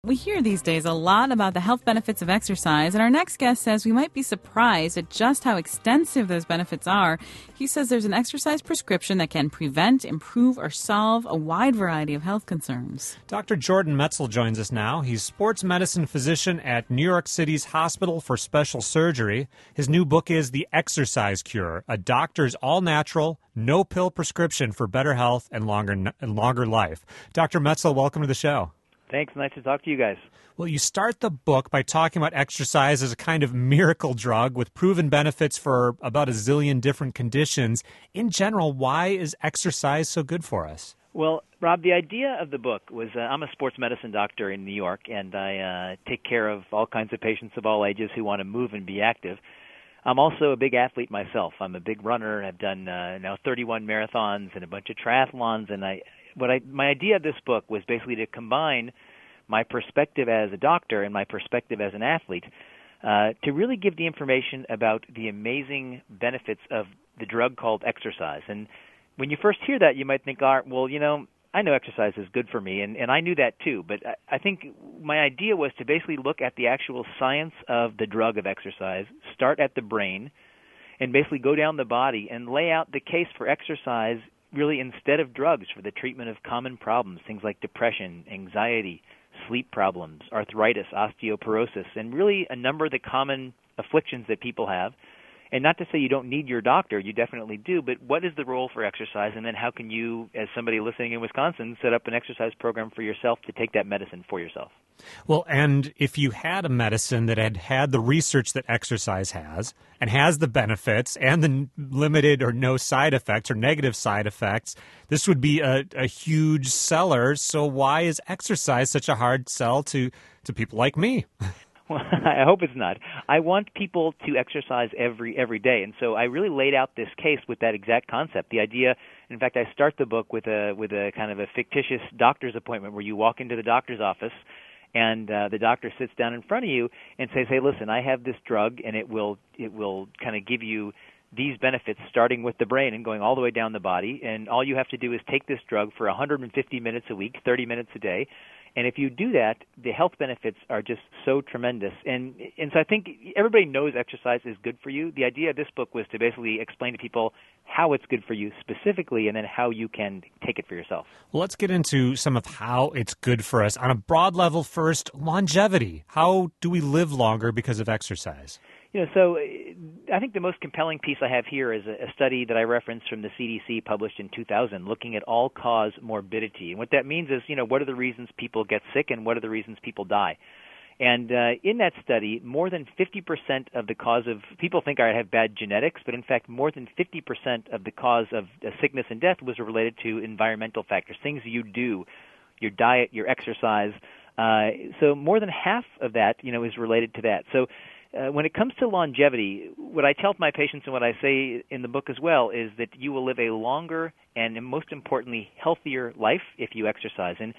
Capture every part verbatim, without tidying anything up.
We hear these days a lot about the health benefits of exercise, and our next guest says we might be surprised at just how extensive those benefits are. He says there's an exercise prescription that can prevent, improve, or solve a wide variety of health concerns. Doctor Jordan Metzl joins us now. He's sports medicine physician at New York City's Hospital for Special Surgery. His new book is The Exercise Cure, a doctor's all-natural, no-pill prescription for better health and longer, and longer life. Doctor Metzl, welcome to the show. Thanks. Nice to talk to you guys. Well, you start the book by talking about exercise as a kind of miracle drug with proven benefits for about a zillion different conditions. In general, why is exercise so good for us? Well, Rob, the idea of the book was uh, I'm a sports medicine doctor in New York, and I uh, take care of all kinds of patients of all ages who want to move and be active. I'm also a big athlete myself. I'm a big runner. I've done uh, now thirty-one marathons and a bunch of triathlons, and I What I, my idea of this book was basically to combine my perspective as a doctor and my perspective as an athlete uh, to really give the information about the amazing benefits of the drug called exercise. And when you first hear that, you might think, all right, well, you know, I know exercise is good for me, and, and I knew that too. But I, I think my idea was to basically look at the actual science of the drug of exercise, start at the brain, and basically go down the body and lay out the case for exercise really instead of drugs for the treatment of common problems, things like depression, anxiety, sleep problems, arthritis, osteoporosis, and really a number of the common afflictions that people have. And not to say you don't need your doctor, you definitely do, but what is the role for exercise, and then how can you, as somebody listening in Wisconsin, set up an exercise program for yourself to take that medicine for yourself? Well, and if you had a medicine that had had the research that exercise has and has the benefits and the limited or no side effects or negative side effects, this would be a, a huge seller. So why is exercise such a hard sell to, to people like me? Well, I hope it's not. I want people to exercise every every day, and so I really laid out this case with that exact concept. The idea, in fact, I start the book with a with a kind of a fictitious doctor's appointment where you walk into the doctor's office, and uh, the doctor sits down in front of you and says, "Hey, listen, I have this drug, and it will it will kind of give you these benefits, starting with the brain and going all the way down the body. And all you have to do is take this drug for one hundred fifty minutes a week, thirty minutes a day." And if you do that, the health benefits are just so tremendous. And and so I think everybody knows exercise is good for you. The idea of this book was to basically explain to people how it's good for you specifically and then how you can take it for yourself. Well, let's get into some of how it's good for us. On a broad level first, longevity. How do we live longer because of exercise? You know, so I think the most compelling piece I have here is a study that I referenced from the C D C published in two thousand looking at all-cause morbidity. And what that means is, you know, what are the reasons people get sick and what are the reasons people die? And uh, in that study, more than fifty percent of the cause of – people think I have bad genetics, but in fact more than fifty percent of the cause of uh, sickness and death was related to environmental factors, things you do, your diet, your exercise. Uh, so more than half of that, you know, is related to that. So Uh, when it comes to longevity, what I tell my patients and what I say in the book as well is that you will live a longer and, most importantly, healthier life if you exercise. And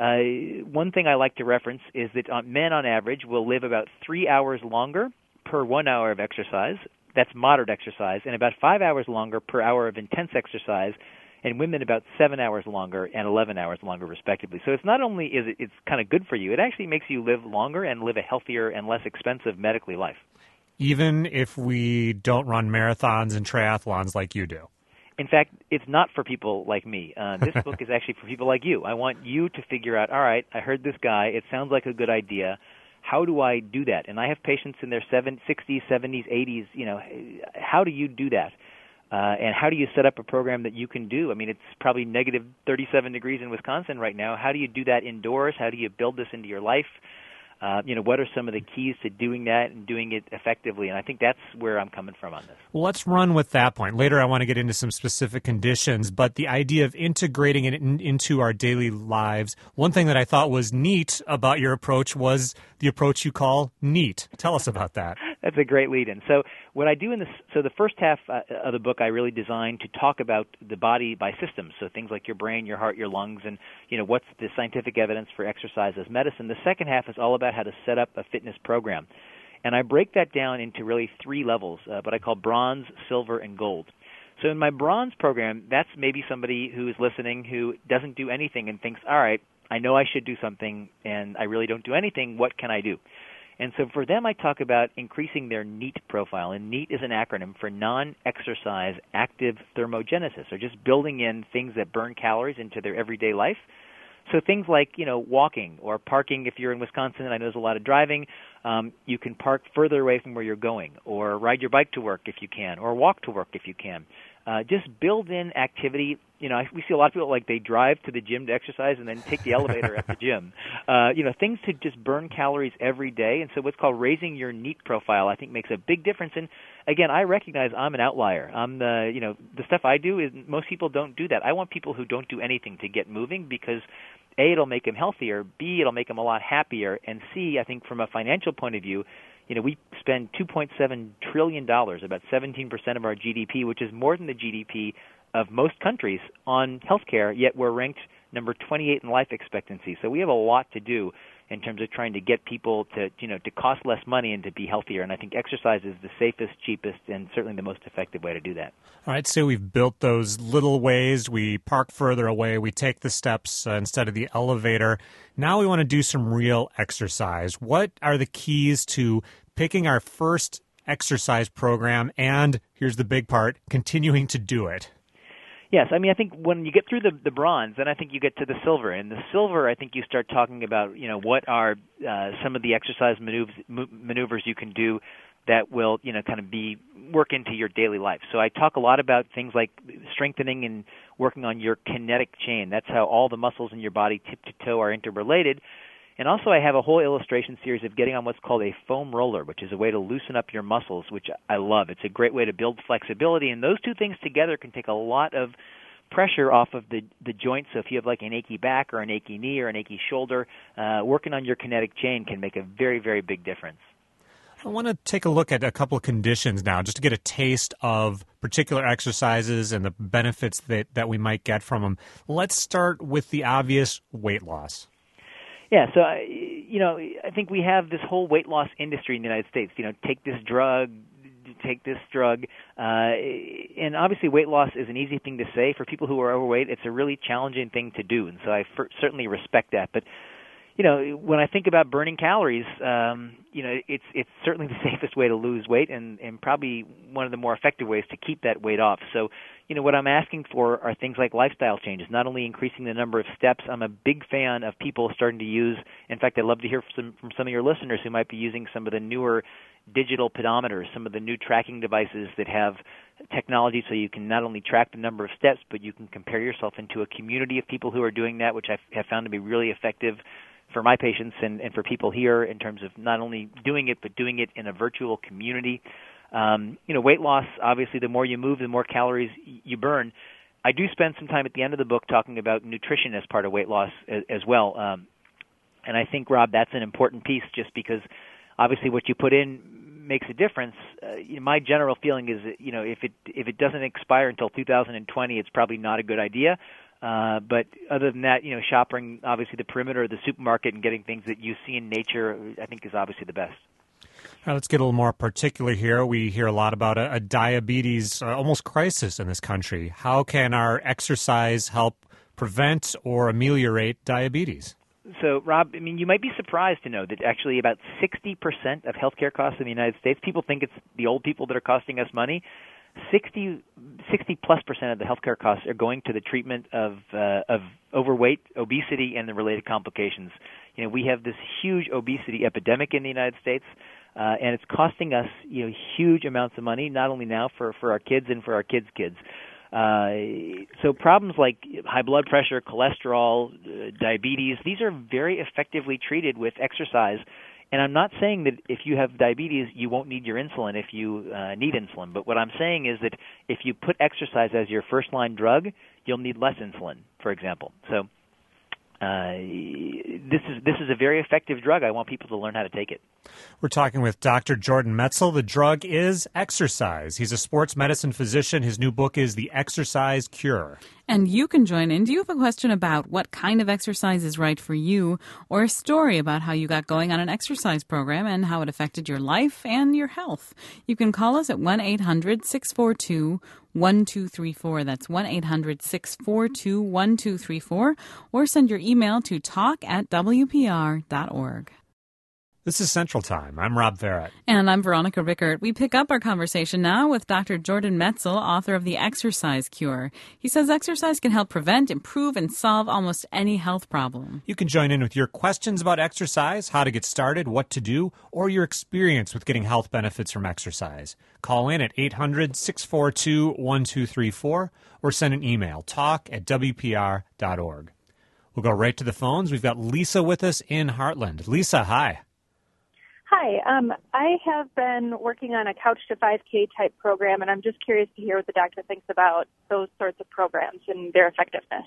uh, one thing I like to reference is that uh, men on average will live about three hours longer per one hour of exercise. That's moderate exercise, and about five hours longer per hour of intense exercise, and women about seven hours longer and eleven hours longer, respectively. So it's not only is it it's kind of good for you, it actually makes you live longer and live a healthier and less expensive medically life. Even if we don't run marathons and triathlons like you do? In fact, it's not for people like me. Uh, this book is actually for people like you. I want you to figure out, all right, I heard this guy. It sounds like a good idea. How do I do that? And I have patients in their sixties, seventies, eighties. You know, how do you do that? Uh, and how do you set up a program that you can do? I mean, it's probably negative thirty-seven degrees in Wisconsin right now. How do you do that indoors? How do you build this into your life? Uh, you know, what are some of the keys to doing that and doing it effectively? And I think that's where I'm coming from on this. Well, let's run with that point. Later I want to get into some specific conditions, but the idea of integrating it in, into our daily lives, one thing that I thought was neat about your approach was the approach you call NEAT. Tell us about that. That's a great lead-in. So what I do in this, so the first half uh, of the book I really designed to talk about the body by systems, so things like your brain, your heart, your lungs, and you know what's the scientific evidence for exercise as medicine. The second half is all about how to set up a fitness program. And I break that down into really three levels, uh, what I call bronze, silver, and gold. So in my bronze program, that's maybe somebody who is listening who doesn't do anything and thinks, all right, I know I should do something, and I really don't do anything. What can I do? And so for them, I talk about increasing their NEAT profile. And NEAT is an acronym for non-exercise active thermogenesis, or just building in things that burn calories into their everyday life. So things like, you know, walking or parking. If you're in Wisconsin, and I know there's a lot of driving, um, you can park further away from where you're going, or ride your bike to work if you can, or walk to work if you can. Uh, just build in activity. You know, we see a lot of people, like, they drive to the gym to exercise and then take the elevator at the gym. Uh, you know, things to just burn calories every day. And so what's called raising your NEAT profile, I think, makes a big difference. And again, I recognize I'm an outlier. I'm the, you know, the stuff I do is most people don't do that. I want people who don't do anything to get moving, because A, it'll make them healthier, B, it'll make them a lot happier, and C, I think from a financial point of view, you know, we spend two point seven trillion dollars, about seventeen percent of our G D P, which is more than the G D P of most countries, on healthcare, yet we're ranked number twenty-eight in life expectancy. So we have a lot to do in terms of trying to get people to, you know, to cost less money and to be healthier. And I think exercise is the safest, cheapest, and certainly the most effective way to do that. All right, so we've built those little ways. We park further away. We take the steps uh, instead of the elevator. Now we want to do some real exercise. What are the keys to picking our first exercise program and, here's the big part, continuing to do it? Yes, I mean, I think when you get through the, the bronze, then I think you get to the silver. And the silver, I think you start talking about, you know, what are uh, some of the exercise maneuvers, maneuvers you can do that will, you know, kind of be work into your daily life. So I talk a lot about things like strengthening and working on your kinetic chain. That's how all the muscles in your body, tip to toe, are interrelated. And also I have a whole illustration series of getting on what's called a foam roller, which is a way to loosen up your muscles, which I love. It's a great way to build flexibility, and those two things together can take a lot of pressure off of the, the joints. So if you have like an achy back or an achy knee or an achy shoulder, uh, working on your kinetic chain can make a very, very big difference. I want to take a look at a couple of conditions now, just to get a taste of particular exercises and the benefits that, that we might get from them. Let's start with the obvious: weight loss. Yeah, so, I, you know, I think we have this whole weight loss industry in the United States. You know, take this drug, take this drug. Uh, and obviously weight loss is an easy thing to say. For people who are overweight, it's a really challenging thing to do. And so I f- certainly respect that. But, you know, when I think about burning calories, um, you know, it's it's certainly the safest way to lose weight, and, and probably one of the more effective ways to keep that weight off. So, you know, what I'm asking for are things like lifestyle changes, not only increasing the number of steps. I'm a big fan of people starting to use, in fact, I'd love to hear from some, from some of your listeners who might be using some of the newer digital pedometers, some of the new tracking devices that have technology so you can not only track the number of steps, but you can compare yourself into a community of people who are doing that, which I have found to be really effective for my patients and, and for people here in terms of not only doing it, but doing it in a virtual community. Um, you know, weight loss, obviously, the more you move, the more calories you burn. I do spend some time at the end of the book talking about nutrition as part of weight loss as, as well. Um, and I think, Rob, that's an important piece, just because obviously what you put in makes a difference. Uh, you know, my general feeling is that, you know, if it if it doesn't expire until two thousand twenty, it's probably not a good idea. Uh, but other than that, you know, shopping obviously the perimeter of the supermarket and getting things that you see in nature, I think, is obviously the best. All right, let's get a little more particular here. We hear a lot about a, a diabetes uh, almost crisis in this country. How can our exercise help prevent or ameliorate diabetes? So, Rob, I mean, you might be surprised to know that actually about sixty percent of healthcare costs in the United States, people think it's the old people that are costing us money. sixty, sixty plus percent of the healthcare costs are going to the treatment of uh, of overweight, obesity, and the related complications. You know, we have this huge obesity epidemic in the United States, uh, and it's costing us, you know, huge amounts of money, not only now for, for our kids and for our kids' kids. Uh, so problems like high blood pressure, cholesterol, uh, diabetes, these are very effectively treated with exercise. And I'm not saying that if you have diabetes, you won't need your insulin if you uh, need insulin. But what I'm saying is that if you put exercise as your first-line drug, you'll need less insulin, for example. So uh, this is this is a very effective drug. I want people to learn how to take it. We're talking with Doctor Jordan Metzl. The drug is exercise. He's a sports medicine physician. His new book is The Exercise Cure. And you can join in. Do you have a question about what kind of exercise is right for you, or a story about how you got going on an exercise program and how it affected your life and your health? You can call us at one eight hundred six four two one two three four. That's one eight hundred six four two one two three four, or send your email to talk at w p r dot org. This is Central Time. I'm Rob Verrett. And I'm Veronica Rickert. We pick up our conversation now with Doctor Jordan Metzl, author of The Exercise Cure. He says exercise can help prevent, improve, and solve almost any health problem. You can join in with your questions about exercise, how to get started, what to do, or your experience with getting health benefits from exercise. Call in at eight hundred six four two one two three four or send an email, talk at w p r dot org. We'll go right to the phones. We've got Lisa with us in Heartland. Lisa, hi. Hi, um, I have been working on a Couch to five K type program, and I'm just curious to hear what the doctor thinks about those sorts of programs and their effectiveness.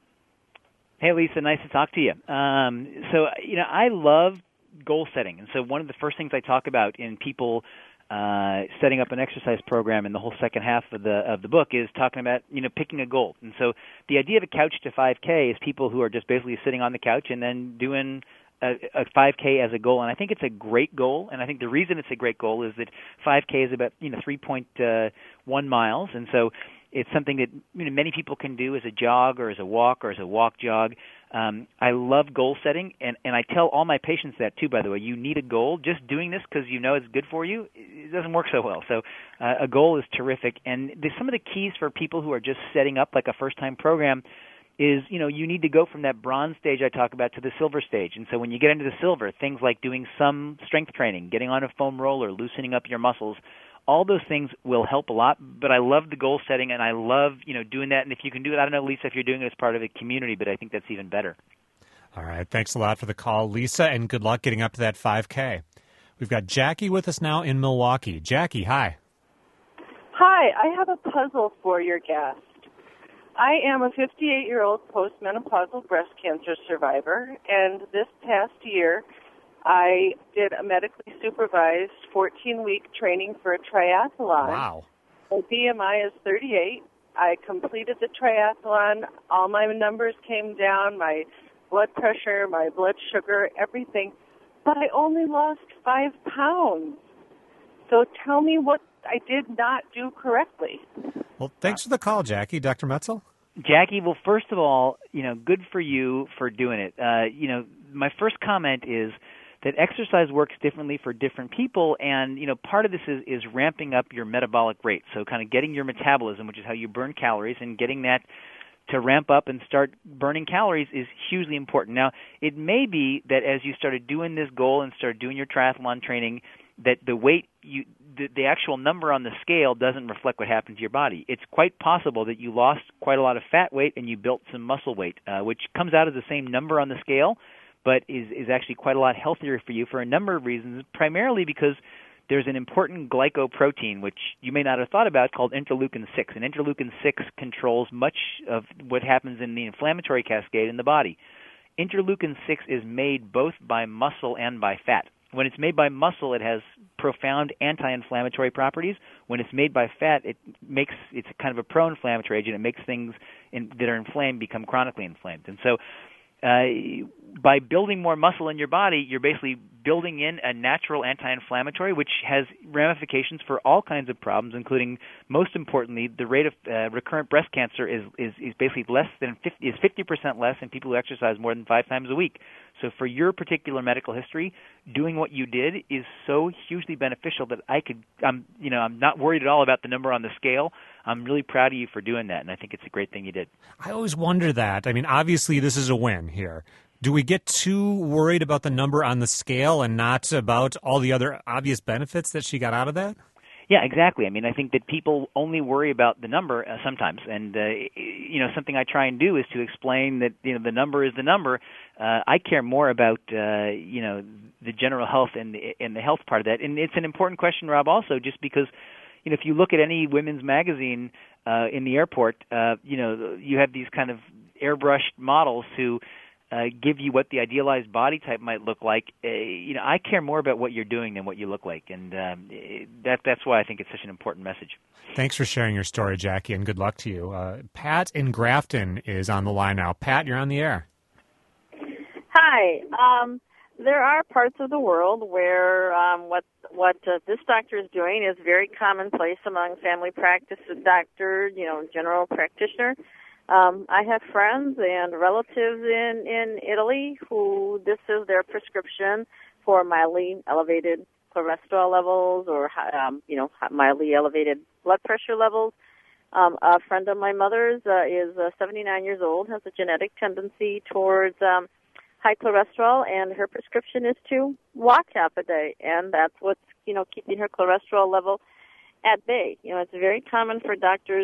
Hey, Lisa, nice to talk to you. Um, so, you know, I love goal setting, and so one of the first things I talk about in people uh, setting up an exercise program in the whole second half of the of the book is talking about, you know, picking a goal. And so the idea of a Couch to five K is people who are just basically sitting on the couch and then doing a, a five K as a goal, and I think it's a great goal. And I think the reason it's a great goal is that five K is about you know three point one miles, and so it's something that you know many people can do as a jog or as a walk or as a walk jog. Um, I love goal setting, and, and I tell all my patients that too. By the way, you need a goal. Just doing this because you know it's good for you, it doesn't work so well. So uh, a goal is terrific, and there's some of the keys for people who are just setting up like a first-time program. Is, you know, you need to go from that bronze stage I talk about to the silver stage. And so when you get into the silver, things like doing some strength training, getting on a foam roller, loosening up your muscles, all those things will help a lot. But I love the goal setting, and I love, you know, doing that. And if you can do it, I don't know, Lisa, if you're doing it as part of a community, but I think that's even better. All right. Thanks a lot for the call, Lisa, and good luck getting up to that five K. We've got Jackie with us now in Milwaukee. Jackie, hi. Hi. I have a puzzle for your guest. I am a fifty-eight-year-old postmenopausal breast cancer survivor, and this past year I did a medically supervised fourteen-week training for a triathlon. Wow. My B M I is thirty-eight. I completed the triathlon. All my numbers came down, my blood pressure, my blood sugar, everything, but I only lost five pounds. So tell me what I did not do correctly. Well, thanks for the call, Jackie. Doctor Metzl? Jackie, well, first of all, you know, good for you for doing it. Uh, you know, my first comment is that exercise works differently for different people, and, you know, part of this is, is ramping up your metabolic rate, so kind of getting your metabolism, which is how you burn calories, and getting that to ramp up and start burning calories is hugely important. Now, it may be that as you started doing this goal and started doing your triathlon training, that the weight you the, the actual number on the scale doesn't reflect what happened to your body. It's quite possible that you lost quite a lot of fat weight and you built some muscle weight, uh, which comes out as the same number on the scale, but is, is actually quite a lot healthier for you for a number of reasons, primarily because there's an important glycoprotein, which you may not have thought about, called interleukin six. And interleukin six controls much of what happens in the inflammatory cascade in the body. Interleukin six is made both by muscle and by fat. When it's made by muscle, it has profound anti-inflammatory properties. When it's made by fat, it makes it's kind of a pro-inflammatory agent. It makes things in, that are inflamed become chronically inflamed. And so uh, by building more muscle in your body, you're basically building in a natural anti-inflammatory, which has ramifications for all kinds of problems, including, most importantly, the rate of uh, recurrent breast cancer is, is, is basically less than fifty, is fifty percent less in people who exercise more than five times a week. So for your particular medical history, doing what you did is so hugely beneficial that I could, I'm, you know, I'm not worried at all about the number on the scale. I'm really proud of you for doing that, and I think it's a great thing you did. I always wonder that. I mean, obviously this is a win here. Do we get too worried about the number on the scale and not about all the other obvious benefits that she got out of that? Yeah, exactly. I mean, I think that people only worry about the number uh, sometimes, and uh, you know, something I try and do is to explain that you know the number is the number. Uh, I care more about uh, you know the general health and the, and the health part of that, and it's an important question, Rob. Also, just because you know if you look at any women's magazine uh, in the airport, uh, you know you have these kind of airbrushed models who uh, give you what the idealized body type might look like. Uh, you know, I care more about what you're doing than what you look like, and um, that that's why I think it's such an important message. Thanks for sharing your story, Jackie, and good luck to you. Uh, Pat in Grafton is on the line now. Pat, you're on the air. Hi. Um, there are parts of the world where um, what what uh, this doctor is doing is very commonplace among family practice doctor, you know, general practitioner. Um, I have friends and relatives in, in Italy who this is their prescription for mildly elevated cholesterol levels or, um, you know, mildly elevated blood pressure levels. Um, a friend of my mother's uh, is uh, seventy-nine years old, has a genetic tendency towards um, high cholesterol, and her prescription is to walk half a day, and that's what's, you know, keeping her cholesterol level at bay. You know, it's very common for doctors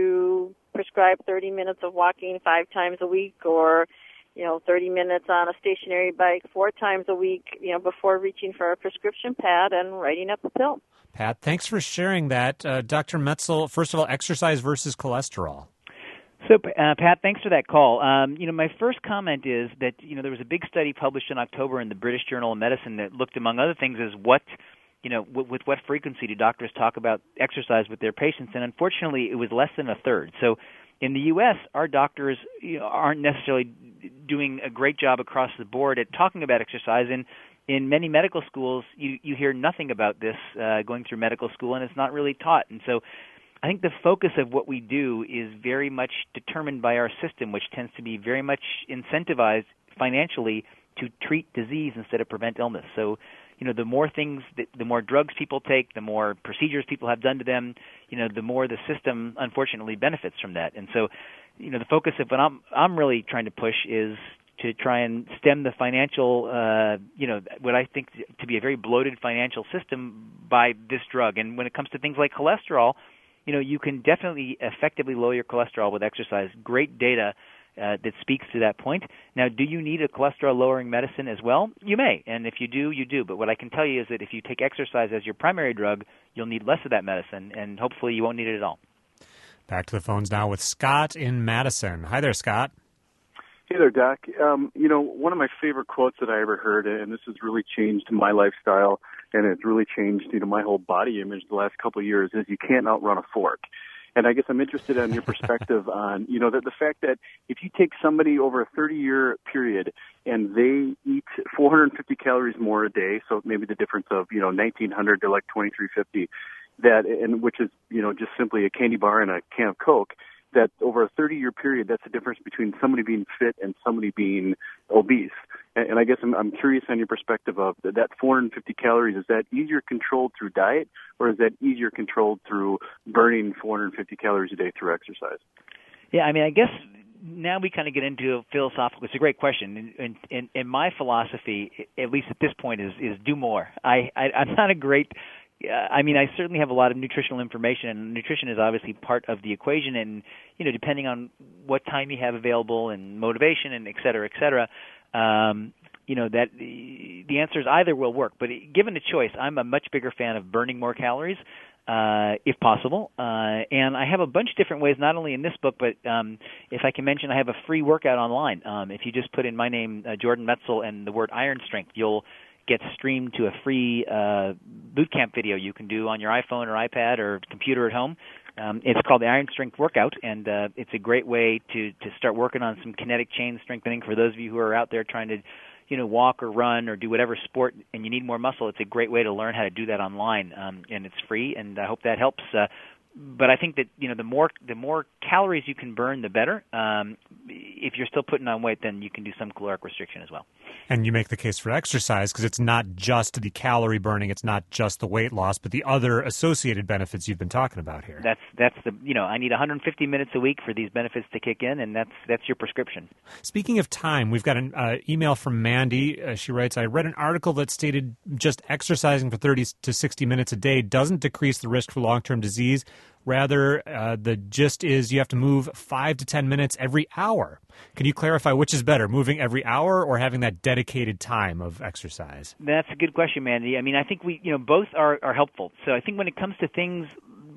to prescribe thirty minutes of walking five times a week, or, you know, thirty minutes on a stationary bike four times a week, you know, before reaching for a prescription pad and writing up a pill. Pat, thanks for sharing that. Uh, Doctor Metzl, first of all, exercise versus cholesterol. So, uh, Pat, thanks for that call. Um, you know, my first comment is that, you know, there was a big study published in October in the British Journal of Medicine that looked, among other things, as what, you know, w- with what frequency do doctors talk about exercise with their patients, and unfortunately it was less than a third. So in the U S, our doctors, you know, aren't necessarily doing a great job across the board at talking about exercise, and in many medical schools, you, you hear nothing about this uh, going through medical school, and it's not really taught. And so I think the focus of what we do is very much determined by our system, which tends to be very much incentivized financially to treat disease instead of prevent illness. So, you know, the more things, that, the more drugs people take, the more procedures people have done to them, you know, the more the system, unfortunately, benefits from that. And so, you know, the focus of what I'm, I'm really trying to push is to try and stem the financial, uh, you know, what I think to be a very bloated financial system by this drug. And when it comes to things like cholesterol, you know, you can definitely effectively lower your cholesterol with exercise. Great data uh, that speaks to that point. Now, do you need a cholesterol-lowering medicine as well? You may, and if you do, you do. But what I can tell you is that if you take exercise as your primary drug, you'll need less of that medicine, and hopefully you won't need it at all. Back to the phones now with Scott in Madison. Hi there, Scott. Hey there, Doc. Um, you know, one of my favorite quotes that I ever heard, and this has really changed my lifestyle, and it's really changed, you know, my whole body image the last couple of years, is you can't outrun a fork. And I guess I'm interested in your perspective on, you know, the, the fact that if you take somebody over a thirty-year period and they eat four hundred fifty calories more a day, so maybe the difference of, you know, nineteen hundred to like twenty-three fifty, that, and which is, you know, just simply a candy bar and a can of Coke, that over a thirty-year period, that's the difference between somebody being fit and somebody being obese. And, and I guess I'm, I'm curious on your perspective of that, that four hundred fifty calories, is that easier controlled through diet, or is that easier controlled through burning four hundred fifty calories a day through exercise? Yeah, I mean, I guess now we kind of get into a philosophical. It's a great question, and, and, and my philosophy, at least at this point, is is do more. I, I I'm not a great. Uh, I mean, I certainly have a lot of nutritional information, and nutrition is obviously part of the equation. And you know, depending on what time you have available and motivation, and et cetera, et cetera, um, you know, that the, the answer is either will work. But given the choice, I'm a much bigger fan of burning more calories, uh, if possible. Uh, and I have a bunch of different ways, not only in this book, but um, if I can mention, I have a free workout online. Um, if you just put in my name, uh, Jordan Metzl, and the word Iron Strength, you'll get streamed to a free uh, boot camp video you can do on your iPhone or iPad or computer at home. Um, it's called the Iron Strength Workout, and uh, it's a great way to, to start working on some kinetic chain strengthening for those of you who are out there trying to, you know, walk or run or do whatever sport and you need more muscle. It's a great way to learn how to do that online, um, and it's free, and I hope that helps. Uh, but I think that, you know, the more the more calories you can burn, the better. Um, if you're still putting on weight, then you can do some caloric restriction as well. And you make the case for exercise because it's not just the calorie burning, it's not just the weight loss, but the other associated benefits you've been talking about here. That's that's the you know I need one hundred fifty minutes a week for these benefits to kick in, and that's that's your prescription. Speaking of time, we've got an uh, email from Mandy. Uh, she writes, "I read an article that stated just exercising for thirty to sixty minutes a day doesn't decrease the risk for long-term disease. Rather, uh, the gist is you have to move five to ten minutes every hour. Can you clarify which is better, moving every hour or having that dedicated time of exercise?" That's a good question, Mandy. I mean, I think we, you know, both are, are helpful. So I think when it comes to things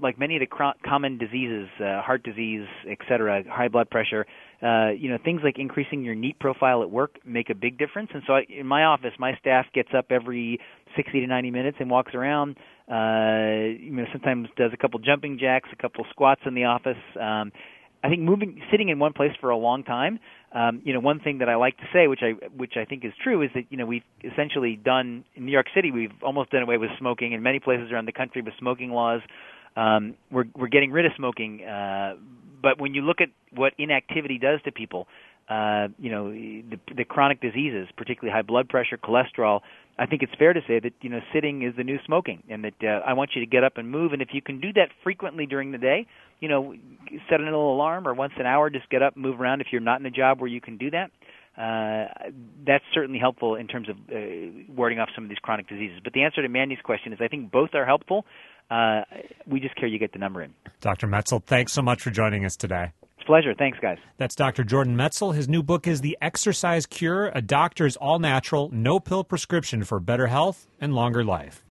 like many of the cro- common diseases, uh, heart disease, et cetera, high blood pressure, uh, you know, things like increasing your NEAT profile at work make a big difference. And so I, in my office, my staff gets up every sixty to ninety minutes and walks around. Uh, you know, sometimes does a couple jumping jacks, a couple squats in the office. Um, I think moving, sitting in one place for a long time. Um, you know, one thing that I like to say, which I which I think is true, is that you know we've essentially done in New York City, we've almost done away with smoking. In many places around the country, with smoking laws, um, we're we're getting rid of smoking. Uh, but when you look at what inactivity does to people, uh, you know, the, the chronic diseases, particularly high blood pressure, cholesterol, I think it's fair to say that, you know, sitting is the new smoking, and that uh, I want you to get up and move. And if you can do that frequently during the day, you know, set a little alarm or once an hour, just get up and move around if you're not in a job where you can do that. Uh, that's certainly helpful in terms of uh, warding off some of these chronic diseases. But the answer to Mandy's question is I think both are helpful. Uh, we just care you get the number in. Doctor Metzl, thanks so much for joining us today. It's a pleasure. Thanks, guys. That's Doctor Jordan Metzl. His new book is The Exercise Cure, a doctor's all-natural, no-pill prescription for better health and longer life.